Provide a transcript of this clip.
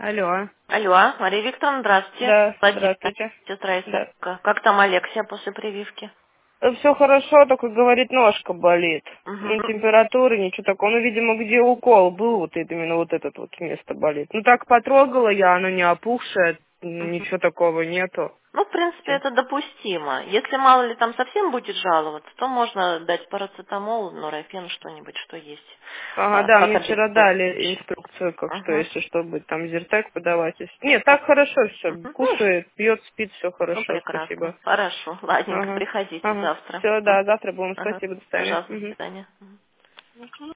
Алло. Алло, Мария Викторовна, здравствуйте. Да, Владимир, здравствуйте. сестра Да. Исака. Как там Алексия после прививки? Все хорошо, только говорит, ножка болит. Ну, Угу. температура, ничего такого. Ну, видимо, где укол был, вот это, именно вот этот вот место болит. Ну, так потрогала я, оно не опухшее, ничего такого нету. Ну, в принципе, это допустимо. Если мало ли там совсем будет жаловаться, то можно дать парацетамол, нурофен, что-нибудь, что есть. Ага, да, Как мне вчера дали обезболивающее. инструкцию, как что, Угу. если что, будет там зертек подавать. Нет, так хорошо все, Ну, кушает, пьет, спит, все ну, хорошо, прекрасно. спасибо. Хорошо. Ладненько, Ага, приходите ага. завтра. Все, да, завтра будем, Ага. спасибо, до свидания. Пожалуйста, до свидания.